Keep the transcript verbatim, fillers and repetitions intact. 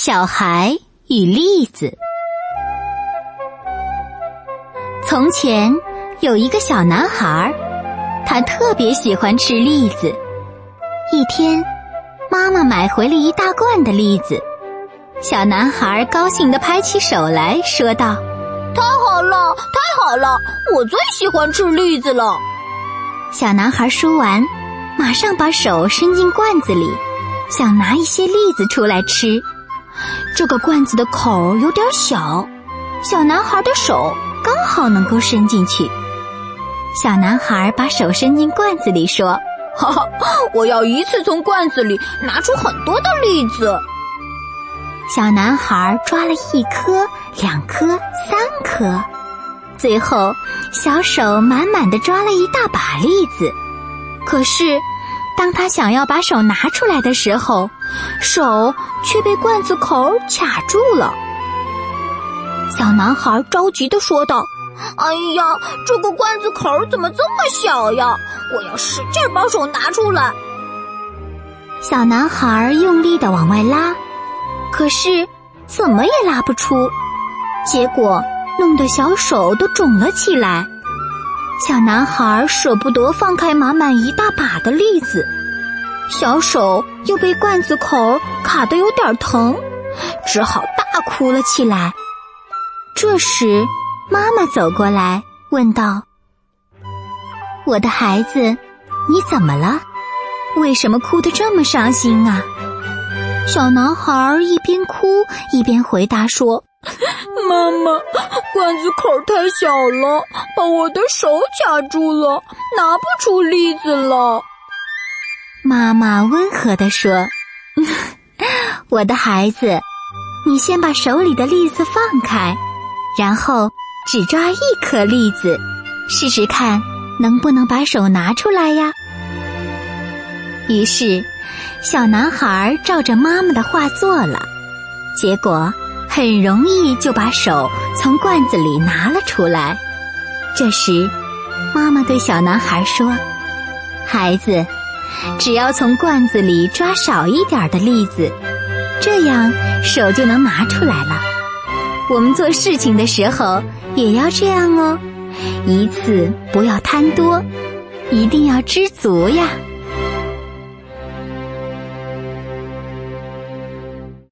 小孩与栗子。从前有一个小男孩，他特别喜欢吃栗子。一天，妈妈买回了一大罐的栗子，小男孩高兴地拍起手来，说道：“ 太好了，太好了，我最喜欢吃栗子了。” 小男孩说完，马上把手伸进罐子里，想拿一些栗子出来吃。这个罐子的口有点小，小男孩的手刚好能够伸进去。小男孩把手伸进罐子里说：“ 哈哈，我要一次从罐子里拿出很多的栗子。” 小男孩抓了一颗、两颗、三颗，最后小手满满地抓了一大把栗子。可是当他想要把手拿出来的时候，手却被罐子口卡住了。小男孩着急地说道：“ 哎呀，这个罐子口怎么这么小呀？我要使劲把手拿出来。” 小男孩用力地往外拉，可是怎么也拉不出，结果弄得小手都肿了起来。小男孩舍不得放开满满一大把的栗子，小手又被罐子口卡得有点疼，只好大哭了起来。这时妈妈走过来问道：“我的孩子，你怎么了？为什么哭得这么伤心啊？”小男孩一边哭一边回答说：“ 妈妈，罐子口太小了，把我的手卡住了，拿不出栗子了。” 妈妈温和地说：“我的孩子，你先把手里的栗子放开，然后只抓一颗栗子，试试看能不能把手拿出来呀。”于是小男孩照着妈妈的话做了，结果很容易就把手从罐子里拿了出来。这时妈妈对小男孩说：“孩子，只要从罐子里抓少一点的栗子，这样手就能拿出来了。我们做事情的时候也要这样哦，一次不要贪多，一定要知足呀。”